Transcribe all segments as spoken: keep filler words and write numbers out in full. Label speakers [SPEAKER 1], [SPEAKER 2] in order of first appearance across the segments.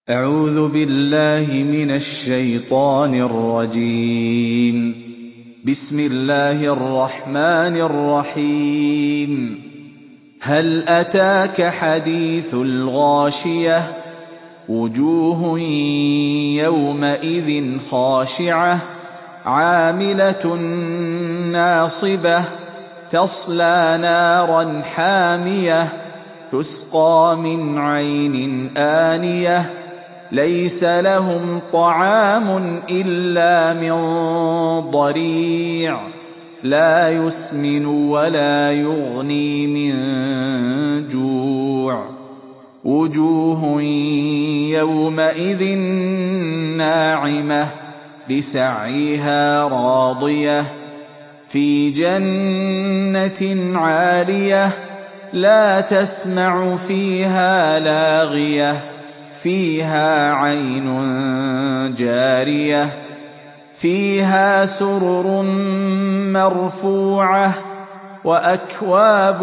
[SPEAKER 1] أعوذ بالله من الشيطان الرجيم. بسم الله الرحمن الرحيم. هل أتاك حديث الغاشية؟ وجوه يومئذ خاشعة عاملة ناصبة تصلى نارا حامية تسقى من عين آنية ليس لهم طعام إلا من ضريع لا يسمن ولا يغني من جوع. وجوه يومئذ ناعمة لسعيها راضية في جنة عالية لا تسمع فيها لاغية فيها عين جارية فيها سرر مرفوعة وأكواب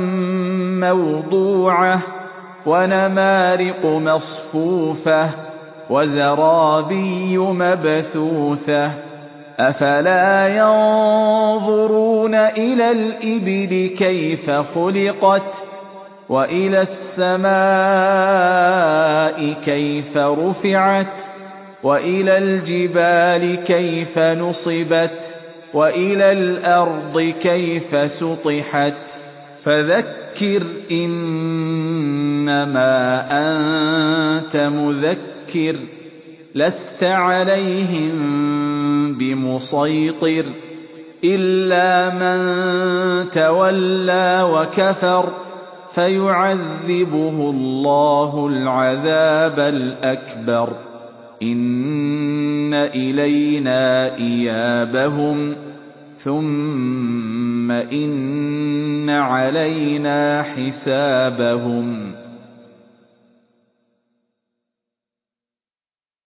[SPEAKER 1] موضوعة ونمارق مصفوفة وزرابي مبثوثة. أفلا ينظرون إلى الإبل كيف خلقت وإلى السماء كيف رفعت وإلى الجبال كيف نصبت وإلى الأرض كيف سطحت. فذكر إنما أنت مذكر لست عليهم بمسيطر إلا من تولى وكفر فيعذبه الله العذاب الأكبر. إن إلينا إيابهم ثم إن علينا حسابهم.